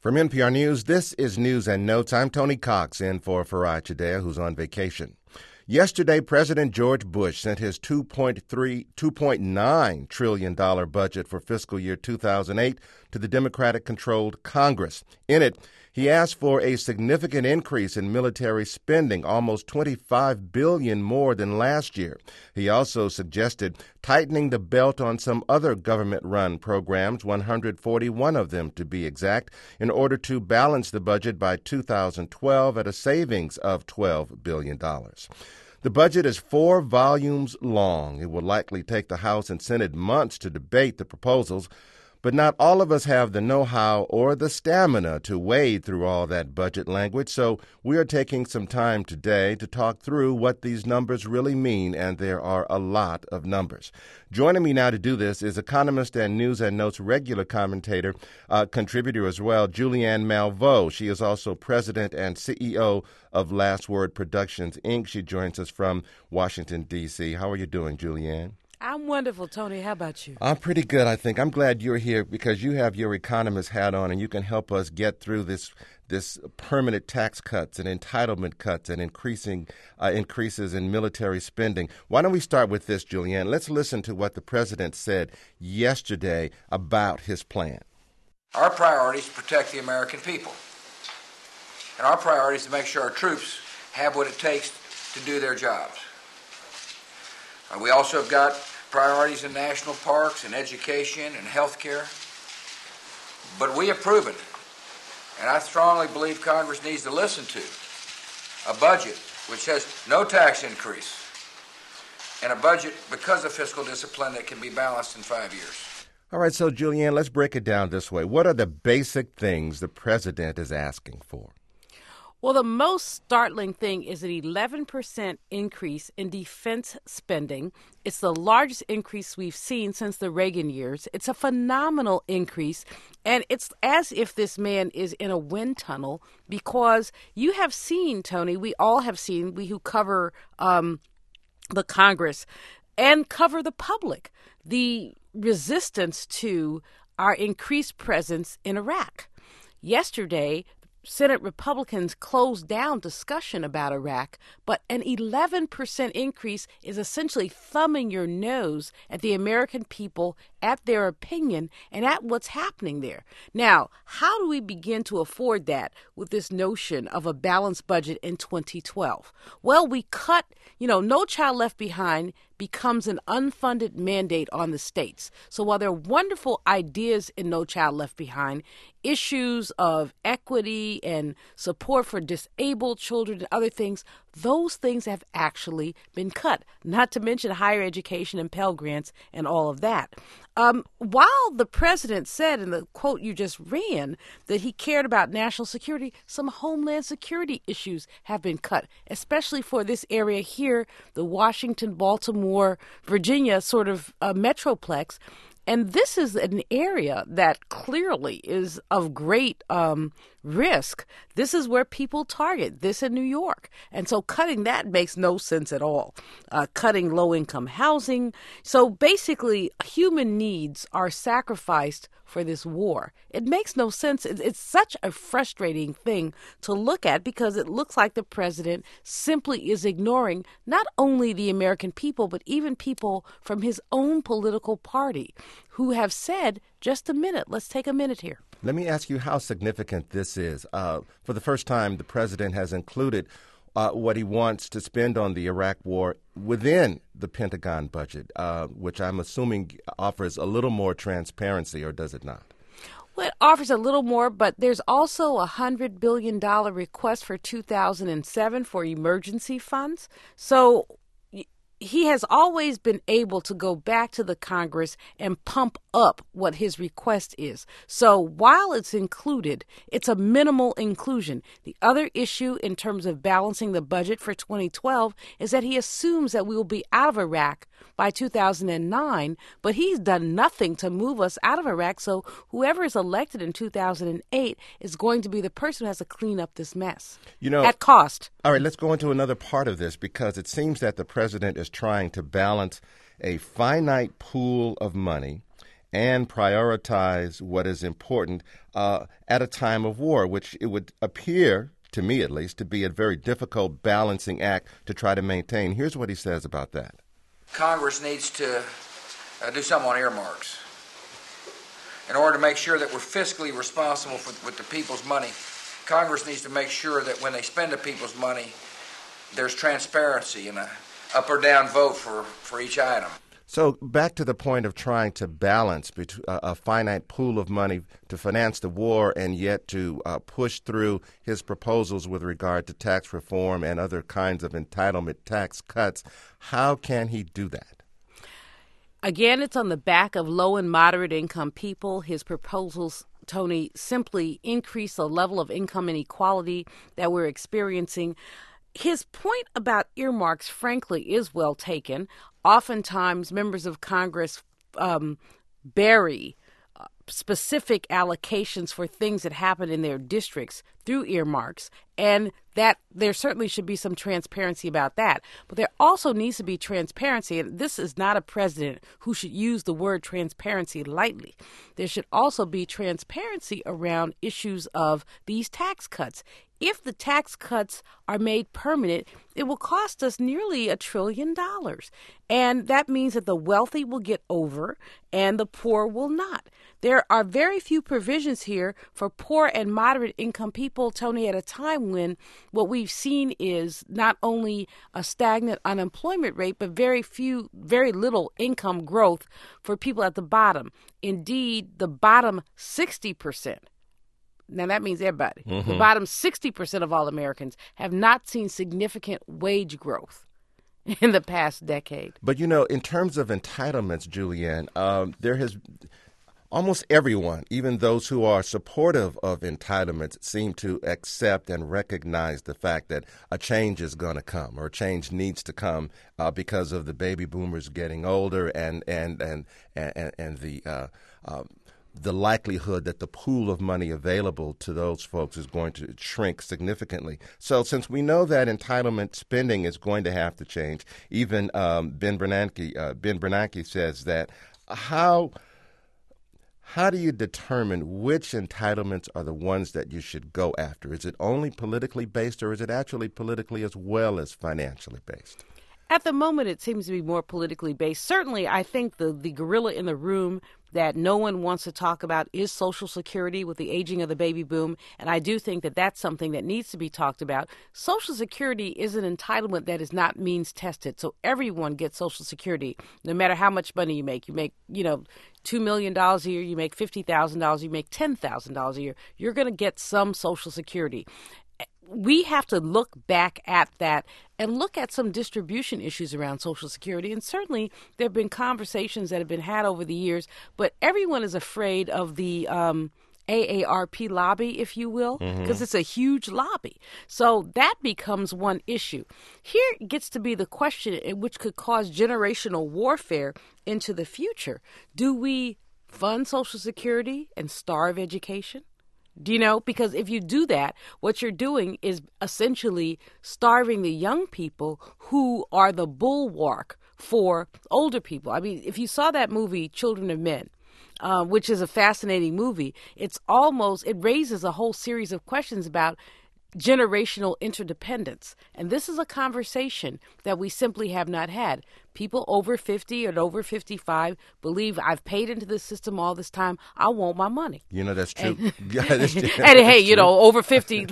From NPR News, this is News and Notes. I'm Tony Cox in for Faraj Chidea, who's on vacation. Yesterday, President George Bush sent his $2.9 trillion budget for fiscal year 2008 to the Democratic-controlled Congress. In it, he asked for a significant increase in military spending, almost $25 billion more than last year. He also suggested tightening the belt on some other government-run programs, 141 of them to be exact, in order to balance the budget by 2012 at a savings of $12 billion. The budget is 4 volumes long. It will likely take the House and Senate months to debate the proposals, but not all of us have the know-how or the stamina to wade through all that budget language, so we are taking some time today to talk through what these numbers really mean, and there are a lot of numbers. Joining me now to do this is economist and News and Notes regular commentator, contributor as well, Julianne Malveaux. She is also president and CEO of Last Word Productions, Inc. She joins us from Washington, D.C. How are you doing, Julianne? I'm wonderful, Tony. How about you? I'm pretty good, I think. I'm glad you're here because you have your economist hat on and you can help us get through this permanent tax cuts and entitlement cuts and increases in military spending. Why don't we start with this, Julianne? Let's listen to what the president said yesterday about his plan. Our priority is to protect the American people. And our priority is to make sure our troops have what it takes to do their jobs. We also have got priorities in national parks and education and health care. But we have proven, and I strongly believe Congress needs to listen to, a budget which has no tax increase and a budget, because of fiscal discipline, that can be balanced in 5 years. All right, so Julianne, let's break it down this way. What are the basic things the president is asking for? Well, the most startling thing is an 11% increase in defense spending. It's the largest increase we've seen since the Reagan years. It's a phenomenal increase, and it's as if this man is in a wind tunnel, because you have seen, Tony, we all have seen, we who cover the Congress and cover the public, the resistance to our increased presence in Iraq. Yesterday, Senate Republicans closed down discussion about Iraq, but an 11% increase is essentially thumbing your nose at the American people, at their opinion, and at what's happening there. Now, how do we begin to afford that with this notion of a balanced budget in 2012? Well, we cut, No Child Left Behind becomes an unfunded mandate on the states. So while there are wonderful ideas in No Child Left Behind, issues of equity and support for disabled children and other things, those things have actually been cut, not to mention higher education and Pell Grants and all of that. While the president said in the quote you just ran that he cared about national security, some homeland security issues have been cut, especially for this area here, the Washington, Baltimore, Virginia sort of metroplex. And this is an area that clearly is of great risk. This is where people target, this in New York. And so cutting that makes no sense at all. Cutting low-income housing. So basically, human needs are sacrificed for this war. It makes no sense. It's such a frustrating thing to look at because it looks like the president simply is ignoring not only the American people, but even people from his own political party who have said, just a minute, let's take a minute here. Let me ask you how significant this is. For the first time, the president has included what he wants to spend on the Iraq war within the Pentagon budget, which I'm assuming offers a little more transparency, or does it not? Well, it offers a little more, but there's also a $100 billion request for 2007 for emergency funds. So he has always been able to go back to the Congress and pump up what his request is. So while it's included, it's a minimal inclusion. The other issue in terms of balancing the budget for 2012 is that he assumes that we will be out of Iraq by 2009, but he's done nothing to move us out of Iraq. So whoever is elected in 2008 is going to be the person who has to clean up this mess at cost. All right, let's go into another part of this because it seems that the president is trying to balance a finite pool of money and prioritize what is important at a time of war, which it would appear, to me at least, to be a very difficult balancing act to try to maintain. Here's what he says about that. Congress needs to do something on earmarks. In order to make sure that we're fiscally responsible with the people's money, Congress needs to make sure that when they spend the people's money, there's transparency and a up or down vote for each item. So back to the point of trying to balance a finite pool of money to finance the war and yet to push through his proposals with regard to tax reform and other kinds of entitlement tax cuts. How can he do that? Again, it's on the back of low and moderate income people. His proposals, Tony, simply increase the level of income inequality that we're experiencing. His point about earmarks, frankly, is well taken. Oftentimes, members of Congress bury specific allocations for things that happen in their districts through earmarks, and that there certainly should be some transparency about that. But there also needs to be transparency, and this is not a president who should use the word transparency lightly. There should also be transparency around issues of these tax cuts. If the tax cuts are made permanent, it will cost us nearly $1 trillion. And that means that the wealthy will get over and the poor will not. There are very few provisions here for poor and moderate income people, Tony, at a time when what we've seen is not only a stagnant unemployment rate, but very little income growth for people at the bottom. Indeed, the bottom 60%. Now, that means everybody. Mm-hmm. The bottom 60% of all Americans have not seen significant wage growth in the past decade. But, in terms of entitlements, Julianne, there has almost everyone, even those who are supportive of entitlements, seem to accept and recognize the fact that a change is going to come or a change needs to come because of the baby boomers getting older and the likelihood that the pool of money available to those folks is going to shrink significantly. So since we know that entitlement spending is going to have to change, even Ben Bernanke says that, how do you determine which entitlements are the ones that you should go after? Is it only politically based, or is it actually politically as well as financially based? At the moment, it seems to be more politically based. Certainly, I think the gorilla in the room that no one wants to talk about is Social Security with the aging of the baby boom. And I do think that that's something that needs to be talked about. Social Security is an entitlement that is not means tested. So everyone gets Social Security, no matter how much money you make. You make, $2 million a year, you make $50,000, you make $10,000 a year. You're going to get some Social Security. We have to look back at that and look at some distribution issues around Social Security. And certainly there have been conversations that have been had over the years, but everyone is afraid of the AARP lobby, if you will, because it's a huge lobby. So that becomes one issue. Here gets to be the question, which could cause generational warfare into the future. Do we fund Social Security and starve education? Do you know? Because if you do that, what you're doing is essentially starving the young people who are the bulwark for older people. I mean, if you saw that movie, Children of Men, which is a fascinating movie, it raises a whole series of questions about generational interdependence. And this is a conversation that we simply have not had. People over 50 and over 55 believe, I've paid into the system all this time, I want my money. That's true. And hey, over 50,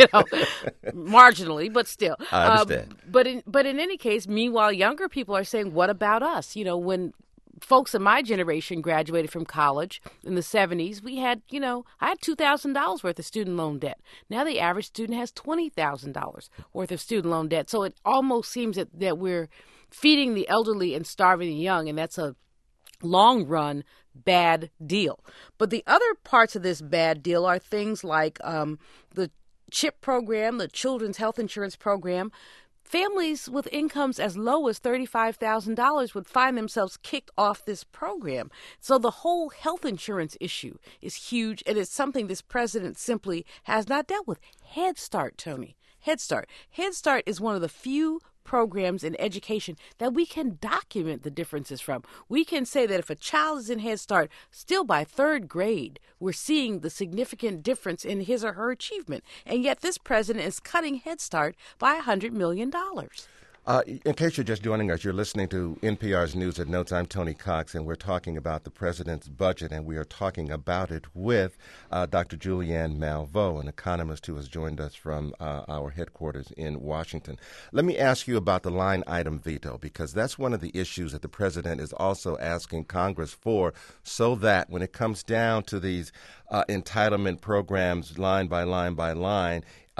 marginally, but still. I understand. But in any case, meanwhile, younger people are saying, what about us? When folks in my generation graduated from college in the 70s, we had, I had $2,000 worth of student loan debt. Now the average student has $20,000 worth of student loan debt. So it almost seems that we're feeding the elderly and starving the young, and that's a long run bad deal. But the other parts of this bad deal are things like the CHIP program, the Children's Health Insurance Program. Families with incomes as low as $35,000 would find themselves kicked off this program. So the whole health insurance issue is huge, and it's something this president simply has not dealt with. Head Start, Tony. Head Start. Head Start is one of the few programs in education that we can document the differences from. We can say that if a child is in Head Start, still by third grade, we're seeing the significant difference in his or her achievement. And yet this president is cutting Head Start by $100 million. In case you're just joining us, you're listening to NPR's News at Notes. I'm Tony Cox, and we're talking about the president's budget, and we are talking about it with Dr. Julianne Malveaux, an economist who has joined us from our headquarters in Washington. Let me ask you about the line item veto, because that's one of the issues that the president is also asking Congress for, so that when it comes down to these entitlement programs line by line by line,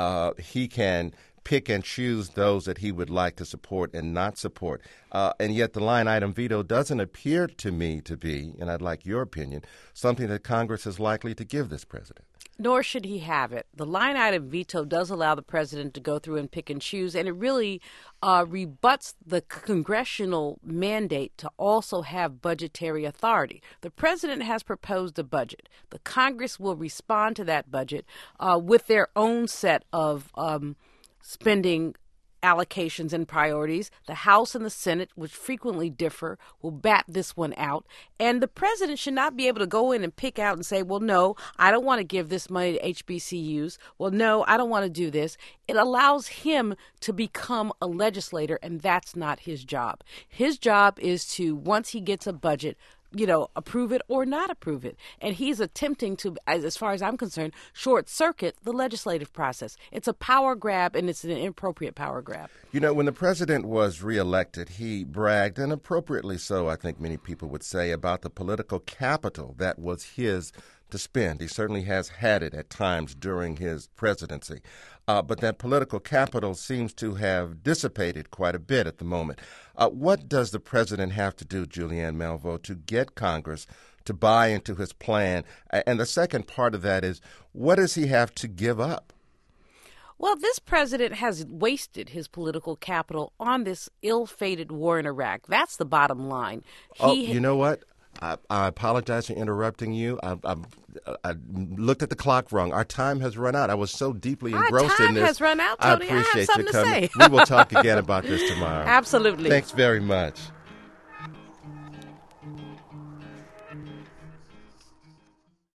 he can pick and choose those that he would like to support and not support. And yet the line item veto doesn't appear to me to be, and I'd like your opinion, something that Congress is likely to give this president. Nor should he have it. The line item veto does allow the president to go through and pick and choose, and it really rebuts the congressional mandate to also have budgetary authority. The president has proposed a budget. The Congress will respond to that budget with their own set of spending allocations and priorities. The House and the Senate, which frequently differ, will bat this one out. And the president should not be able to go in and pick out and say, well, no, I don't want to give this money to HBCUs. Well, no, I don't want to do this. It allows him to become a legislator, and that's not his job. His job is to, once he gets a budget, approve it or not approve it. And he's attempting to, as far as I'm concerned, short circuit the legislative process. It's a power grab, and it's an inappropriate power grab. When the president was reelected, he bragged, and appropriately so, I think many people would say, about the political capital that was his to spend. He certainly has had it at times during his presidency. But that political capital seems to have dissipated quite a bit at the moment. What does the president have to do, Julianne Malveaux, to get Congress to buy into his plan? And the second part of that is, what does he have to give up? Well, this president has wasted his political capital on this ill-fated war in Iraq. That's the bottom line. You know what? I apologize for interrupting you. I looked at the clock wrong. Our time has run out. I was so deeply engrossed in this. Our time has run out, Tony. I appreciate I have something you to coming. say. We will talk again about this tomorrow. Absolutely. Thanks very much.